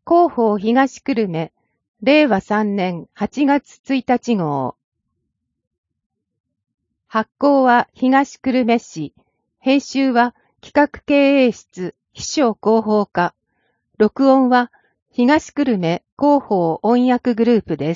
広報東久留米、令和3年8月1日号。発行は東久留米市、編集は企画経営室、秘書広報課、録音は東久留米広報音訳グループです。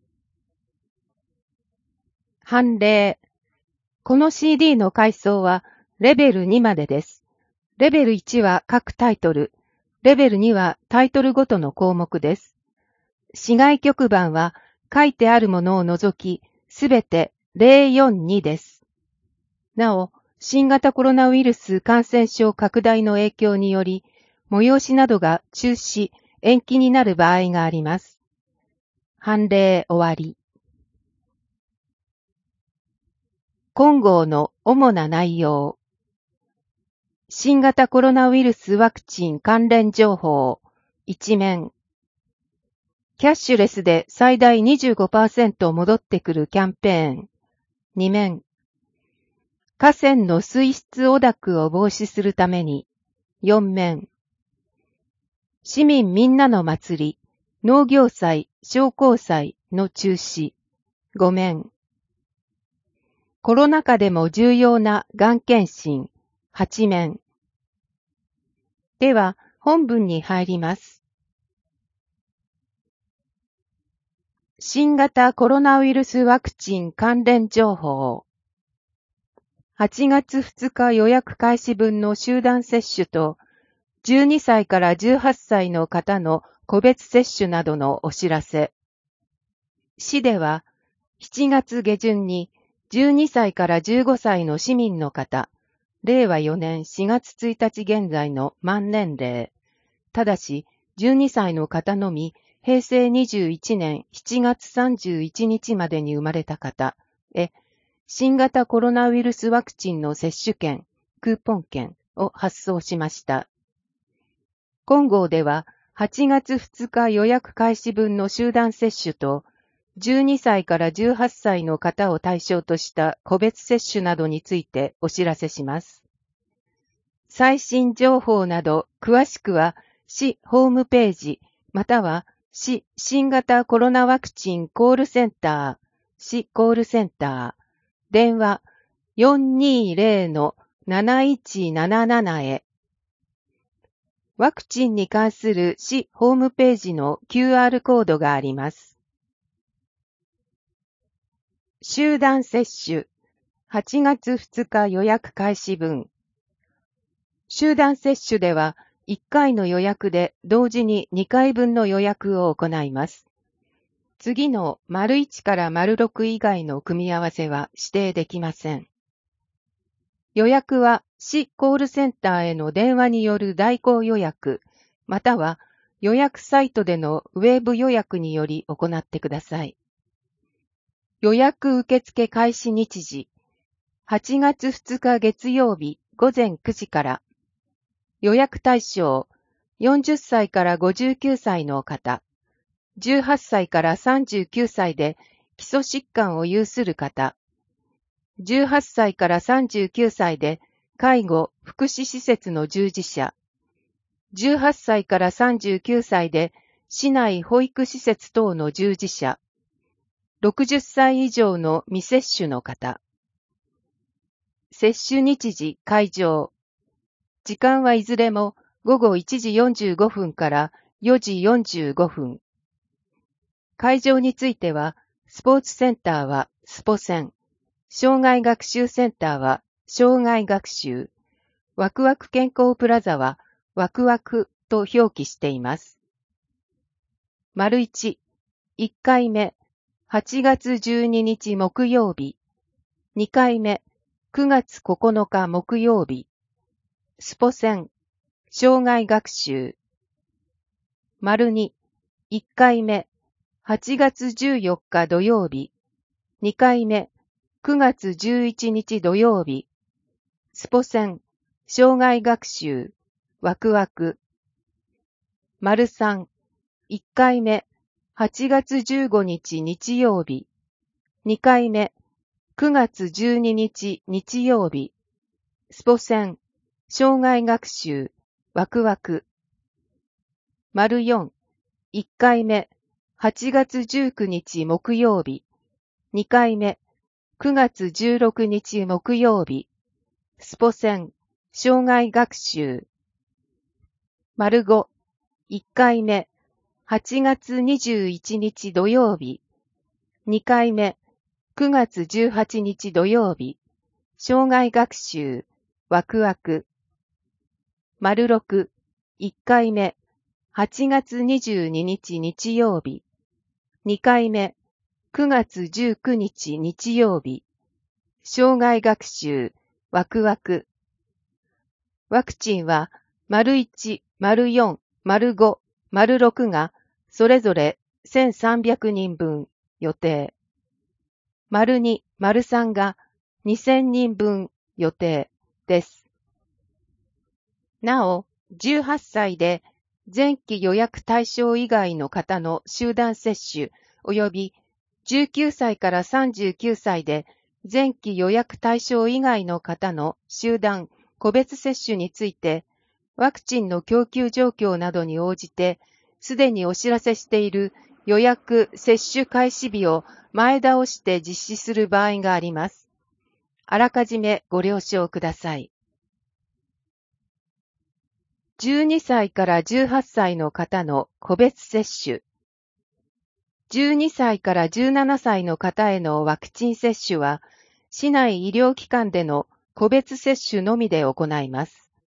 判例。この CD の階層はレベル2までです。レベル1は各タイトル、レベル2はタイトルごとの項目です。市外局番は書いてあるものを除き、すべて042です。なお、新型コロナウイルス感染症拡大の影響により、催しなどが中止、延期になる場合があります。判例終わり。今号の主な内容。新型コロナウイルスワクチン関連情報、1面。キャッシュレスで最大 25% 戻ってくるキャンペーン、2面。河川の水質汚濁を防止するために、4面。市民みんなの祭り、農業祭、商工祭の中止、5面。コロナ禍でも重要ながん検診、8面。では、本文に入ります。新型コロナウイルスワクチン関連情報。8月2日予約開始分の集団接種と、12歳から18歳の方の個別接種などのお知らせ。市では、7月下旬に12歳から15歳の市民の方、令和4年4月1日現在の満年齢、ただし12歳の方のみ、平成21年7月31日までに生まれた方へ、新型コロナウイルスワクチンの接種券、クーポン券を発送しました。今号では、8月2日予約開始分の集団接種と、12歳から18歳の方を対象とした個別接種などについてお知らせします。最新情報など詳しくは市ホームページまたは市新型コロナワクチンコールセンター、市コールセンター、電話 420-7177 へ。ワクチンに関する市ホームページの QR コードがあります。集団接種、8月2日予約開始分。集団接種では、1回の予約で同時に2回分の予約を行います。次の1から6以外の組み合わせは指定できません。予約は市コールセンターへの電話による代行予約、または予約サイトでのウェブ予約により行ってください。予約受付開始日時、8月2日月曜日午前9時から、予約対象、40歳から59歳の方、18歳から39歳で基礎疾患を有する方、18歳から39歳で介護・福祉施設の従事者、18歳から39歳で市内保育施設等の従事者、60歳以上の未接種の方。接種日時、会場。時間はいずれも午後1時45分から4時45分。会場については、スポーツセンターはスポセン、障害学習センターは障害学習、ワクワク健康プラザはワクワクと表記しています。1、1回目、8月12日木曜日。2回目、9月9日木曜日。スポセン、障害学習。2、1回目、8月14日土曜日。2回目、9月11日土曜日。スポセン、障害学習、ワクワク。3、1回目、8月15日日曜日。2回目、9月12日日曜日。スポセン、障害学習、ワクワク。 4、1回目、8月19日木曜日。2回目、9月16日木曜日。スポセン、生涯学習。5、1回目、8月21日土曜日。2回目、9月18日土曜日。生涯学習、ワクワク。6、1回目、8月22日日曜日。2回目、9月19日日曜日。生涯学習、ワクワク。ワクチンは、1、4、5、6が、それぞれ1300人分予定。2、3が2000人分予定です。なお、18歳で前期予約対象以外の方の集団接種及び19歳から39歳で前期予約対象以外の方の集団個別接種について、ワクチンの供給状況などに応じて、すでにお知らせしている予約接種開始日を前倒して実施する場合があります。あらかじめご了承ください。12歳から18歳の方の個別接種。12歳から17歳の方へのワクチン接種は、市内医療機関での個別接種のみで行います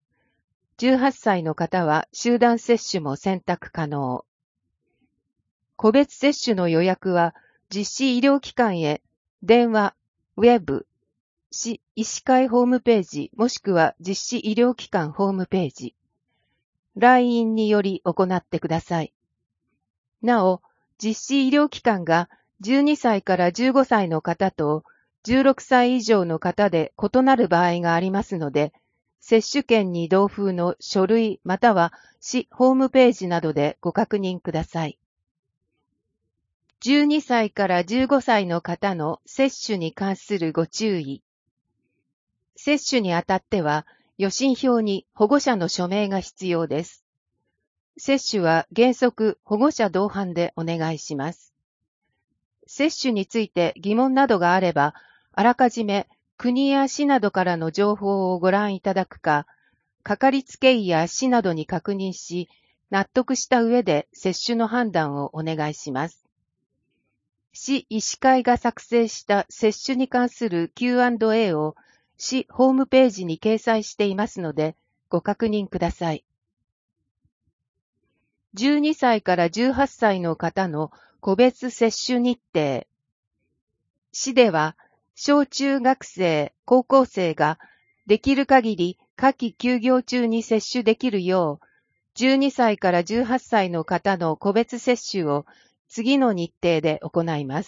。18歳の方は集団接種も選択可能。個別接種の予約は実施医療機関へ電話、ウェブ、市医師会ホームページもしくは実施医療機関ホームページ、LINE により行ってください。なお、実施医療機関が12歳から15歳の方と16歳以上の方で異なる場合がありますので、接種券に同封の書類または市ホームページなどでご確認ください。12歳から15歳の方の接種に関するご注意。接種にあたっては、予診票に保護者の署名が必要です。接種は原則保護者同伴でお願いします。接種について疑問などがあれば、あらかじめ国や市などからの情報をご覧いただくか、かかりつけ医や市などに確認し、納得した上で接種の判断をお願いします。市医師会が作成した接種に関する Q&A を市ホームページに掲載していますので、ご確認ください。12歳から18歳の方の個別接種日程。市では、小中学生、高校生ができる限り夏季休業中に接種できるよう、12歳から18歳の方の個別接種を次の日程で行います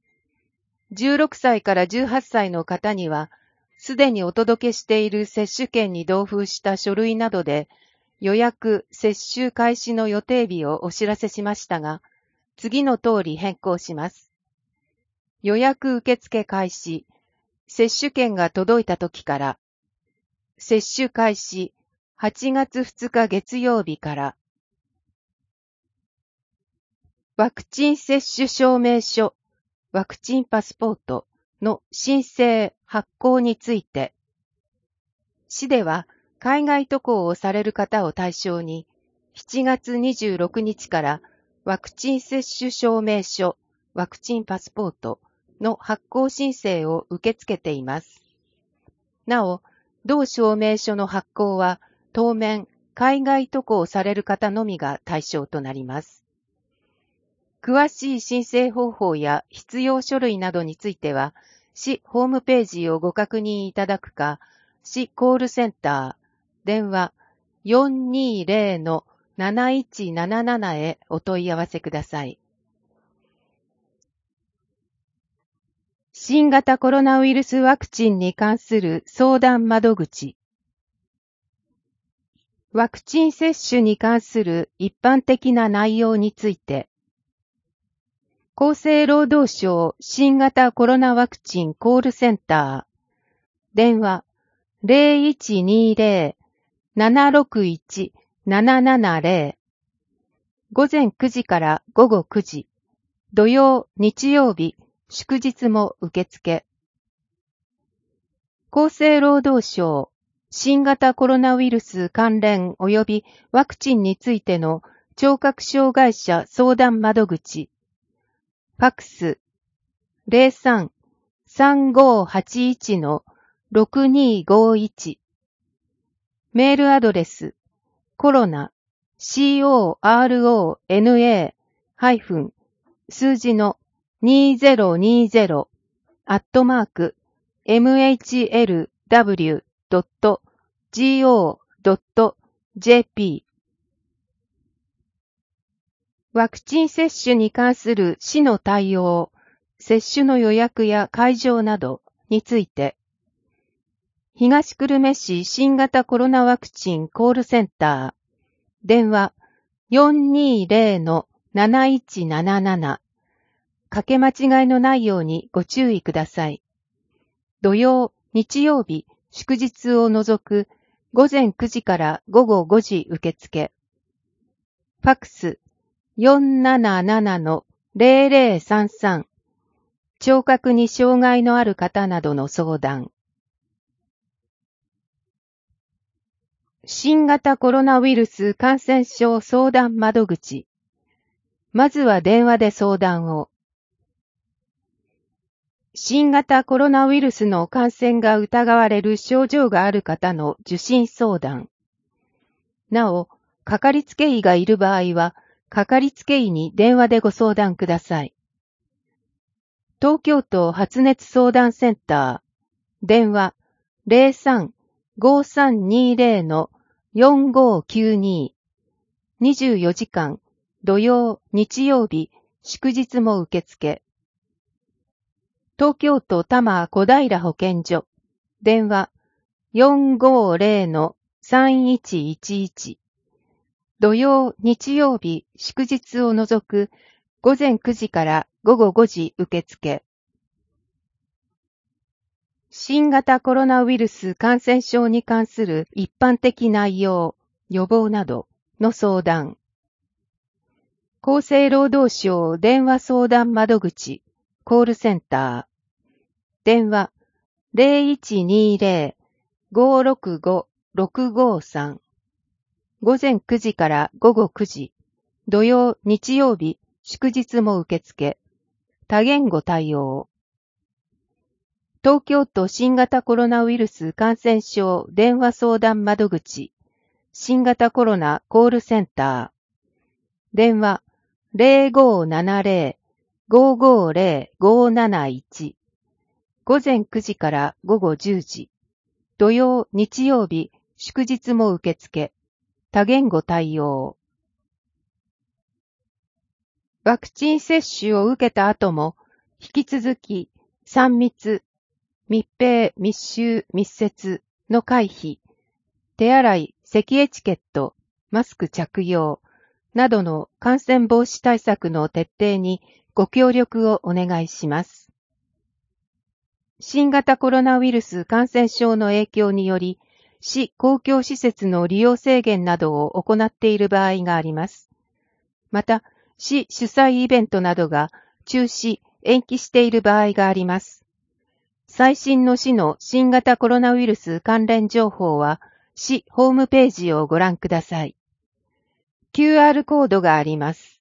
。16歳から18歳の方には、すでにお届けしている接種券に同封した書類などで、予約・接種開始の予定日をお知らせしましたが、次の通り変更します。予約受付開始、接種券が届いた時から、接種開始、8月2日月曜日から、ワクチン接種証明書、ワクチンパスポートの申請・発行について、市では海外渡航をされる方を対象に、7月26日からワクチン接種証明書、ワクチンパスポートの発行申請を受け付けています。なお、同証明書の発行は当面海外渡航される方のみが対象となります。詳しい申請方法や必要書類などについては、市ホームページをご確認いただくか、市コールセンター、電話 420-7177 へお問い合わせください。新型コロナウイルスワクチンに関する相談窓口。ワクチン接種に関する一般的な内容について、厚生労働省新型コロナワクチンコールセンター、電話 0120-761-770 午前9時から午後9時、土曜、日曜日、祝日も受付。厚生労働省、新型コロナウイルス関連及びワクチンについての聴覚障害者相談窓口。ファクス 03-3581-6251。メールアドレス、コロナ、corona- 数字の2020 @mhlw.go.jp。 ワクチン接種に関する市の対応、接種の予約や会場などについて、東久留米市新型コロナワクチンコールセンター、電話 420-7177。かけ間違いのないようにご注意ください。土曜、日曜日、祝日を除く午前9時から午後5時受付。ファクス 477-0033。聴覚に障害のある方などの相談。新型コロナウイルス感染症相談窓口。まずは電話で相談を。新型コロナウイルスの感染が疑われる症状がある方の受診相談。なお、かかりつけ医がいる場合は、かかりつけ医に電話でご相談ください。東京都発熱相談センター、電話 03-5320-4592。24時間、土曜、日曜日、祝日も受付。東京都多摩小平保健所、電話 450-3111。土曜、日曜日、祝日を除く午前9時から午後5時受付。新型コロナウイルス感染症に関する一般的内容、予防などの相談。厚生労働省電話相談窓口、コールセンター。電話 0120-565-653。午前9時から午後9時。土曜、日曜日、祝日も受付。多言語対応。東京都新型コロナウイルス感染症電話相談窓口。新型コロナコールセンター。電話 0570-550-571。午前9時から午後10時。土曜、日曜日、祝日も受付。多言語対応。ワクチン接種を受けた後も、引き続き、3密、密閉、密集、密接の回避、手洗い、咳エチケット、マスク着用などの感染防止対策の徹底にご協力をお願いします。新型コロナウイルス感染症の影響により、市公共施設の利用制限などを行っている場合があります。また、市主催イベントなどが中止、延期している場合があります。最新の市の新型コロナウイルス関連情報は、市ホームページをご覧ください。QR コードがあります。